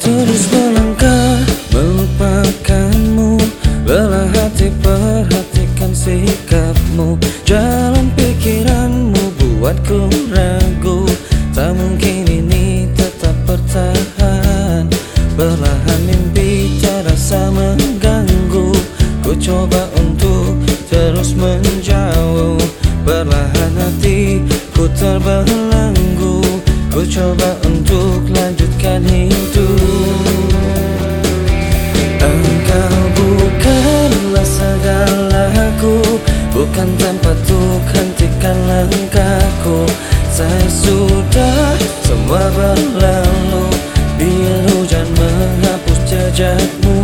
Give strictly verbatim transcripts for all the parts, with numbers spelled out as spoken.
Terus melangkah melupakanmu, lelah hati perhatikan sikapmu. Jalan pikiranmu buatku ragu, tak mungkin ini tetap bertahan. Perlahan mimpi terasa mengganggu, ku coba untuk terus menjauh. Perlahan hatiku terbelenggu, ku coba untuk lanjutkan hidup. Engkau bukanlah segalaku, bukan tempat untuk hentikan langkahku. Saya sudah semua berlalu, biar hujan menghapus jejakmu.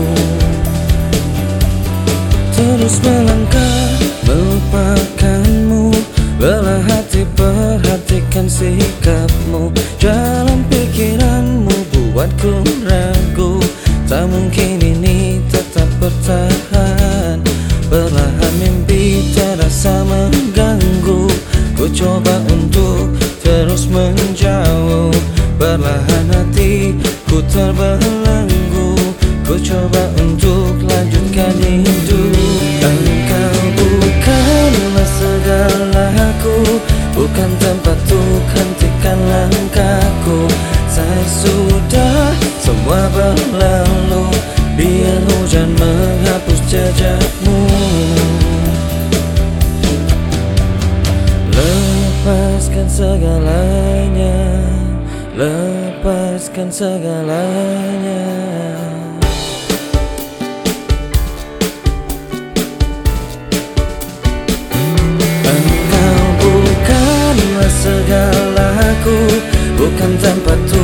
Terus melangkah melupakanmu, lelah hati perhatikan sikapmu. Jalan pikiranmu buatku ragu, tak mungkin ini tetap bertahan. Perlahan mimpi terasa mengganggu, ku coba untuk terus menjauh. Perlahan hatiku terbelenggu, ku coba untuk lanjutkan hidup. Engkau bukanlah segalaku, bukan tempat untuk hentikan langkahku. Saya sudah semua berlalu, biar hujan menghapus jejakmu. Lepaskan segalanya, lepaskan segalanya. Engkau bukanlah segalaku, bukan tempat